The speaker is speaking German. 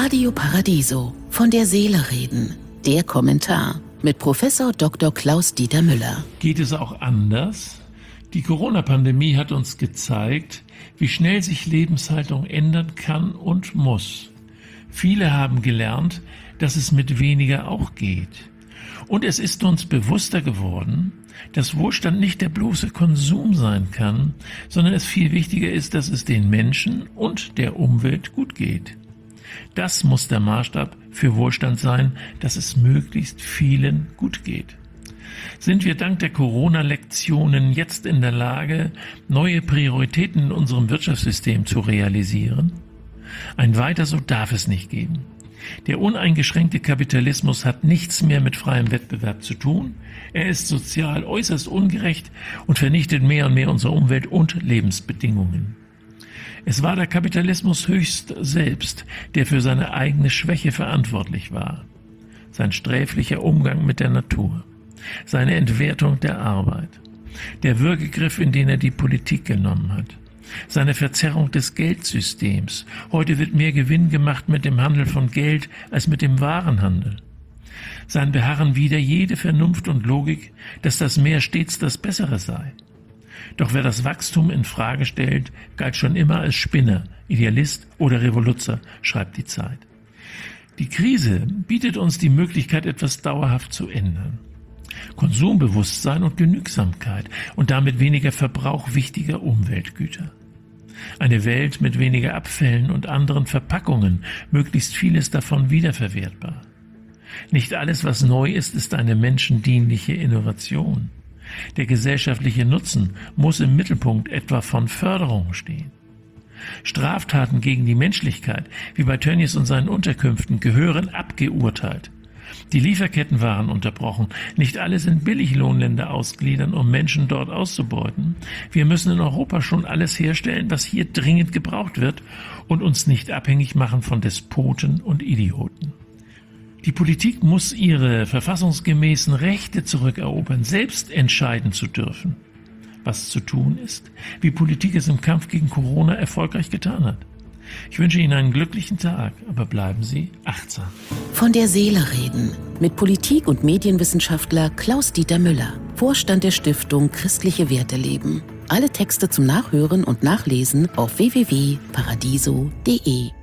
Radio Paradiso, von der Seele reden. Der Kommentar mit Professor Dr. Klaus-Dieter Müller. Geht es auch anders? Die Corona-Pandemie hat uns gezeigt, wie schnell sich Lebenshaltung ändern kann und muss. Viele haben gelernt, dass es mit weniger auch geht. Und es ist uns bewusster geworden, dass Wohlstand nicht der bloße Konsum sein kann, sondern es viel wichtiger ist, dass es den Menschen und der Umwelt gut geht. Das muss der Maßstab für Wohlstand sein, dass es möglichst vielen gut geht. Sind wir dank der Corona-Lektionen jetzt in der Lage, neue Prioritäten in unserem Wirtschaftssystem zu realisieren? Ein Weiter so darf es nicht geben. Der uneingeschränkte Kapitalismus hat nichts mehr mit freiem Wettbewerb zu tun. Er ist sozial äußerst ungerecht und vernichtet mehr und mehr unsere Umwelt und Lebensbedingungen. Es war der Kapitalismus höchst selbst, der für seine eigene Schwäche verantwortlich war. Sein sträflicher Umgang mit der Natur, seine Entwertung der Arbeit, der Würgegriff, in den er die Politik genommen hat, seine Verzerrung des Geldsystems. Heute wird mehr Gewinn gemacht mit dem Handel von Geld als mit dem Warenhandel. Sein Beharren wider jede Vernunft und Logik, dass das Mehr stets das Bessere sei. Doch wer das Wachstum in Frage stellt, galt schon immer als Spinner, Idealist oder Revoluzer, schreibt die Zeit. Die Krise bietet uns die Möglichkeit, etwas dauerhaft zu ändern. Konsumbewusstsein und Genügsamkeit und damit weniger Verbrauch wichtiger Umweltgüter. Eine Welt mit weniger Abfällen und anderen Verpackungen, möglichst vieles davon wiederverwertbar. Nicht alles, was neu ist, ist eine menschendienliche Innovation. Der gesellschaftliche Nutzen muss im Mittelpunkt etwa von Förderung stehen. Straftaten gegen die Menschlichkeit, wie bei Tönnies und seinen Unterkünften, gehören abgeurteilt. Die Lieferketten waren unterbrochen. Nicht alle sind Billiglohnländer ausgliedern, um Menschen dort auszubeuten. Wir müssen in Europa schon alles herstellen, was hier dringend gebraucht wird, und uns nicht abhängig machen von Despoten und Idioten. Die Politik muss ihre verfassungsgemäßen Rechte zurückerobern, selbst entscheiden zu dürfen, was zu tun ist, wie Politik es im Kampf gegen Corona erfolgreich getan hat. Ich wünsche Ihnen einen glücklichen Tag, aber bleiben Sie achtsam. Von der Seele reden mit Politik- und Medienwissenschaftler Klaus-Dieter Müller, Vorstand der Stiftung Christliche Werte leben. Alle Texte zum Nachhören und Nachlesen auf www.paradiso.de.